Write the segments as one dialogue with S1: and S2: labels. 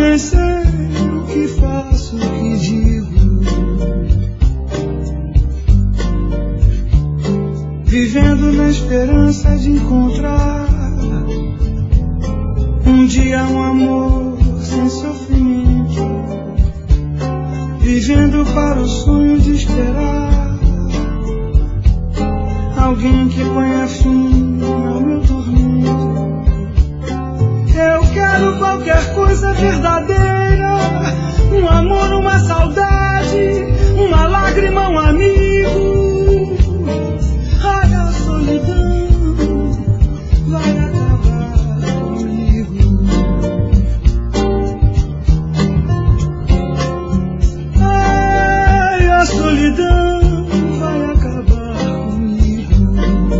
S1: nem sei o que faço, o que digo. Vivendo na esperança de encontrar um dia um amor sem sofrimento. Vivendo para o sonho de esperar alguém que ponha fim ao meu tormento. Eu quero qualquer coisa verdadeira, um amor, uma saudade, uma lágrima, um amigo. Ai, a solidão vai acabar comigo. Ai, a solidão vai acabar comigo.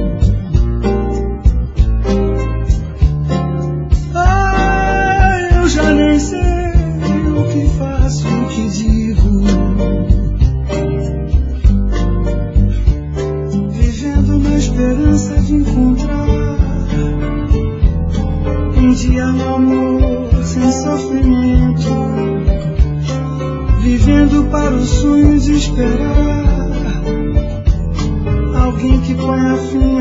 S1: Ai, eu já nem sei o que faço, o que digo. Vivendo na esperança de encontrar um dia um amor sem sofrimento. Vivendo para o sonho de esperar alguém que ponha fim